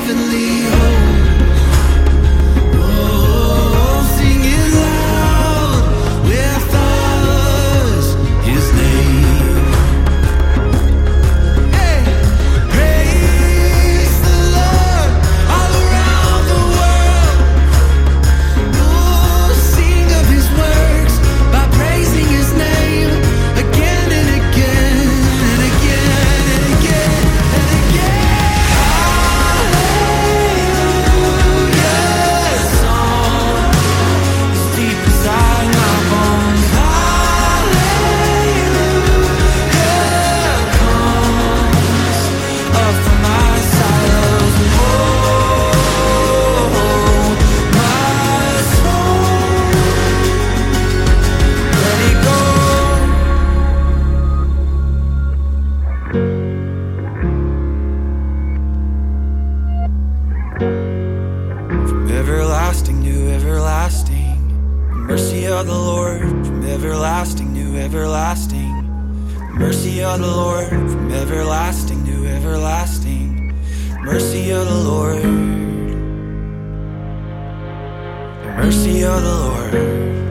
heavenly home. Oh, sing it loud with us, His name. Hey, praise the Lord all around the world. Oh, sing of His works by praising His name again and again and again and again and again. Hallelujah, song is deep inside my bones. Hallelujah comes up from my sorrows. Oh, my soul, let it go. From everlasting to everlasting, the mercy of the Lord. From everlasting to everlasting, the mercy of the Lord. From everlasting to everlasting, the mercy of the Lord. The mercy of the Lord.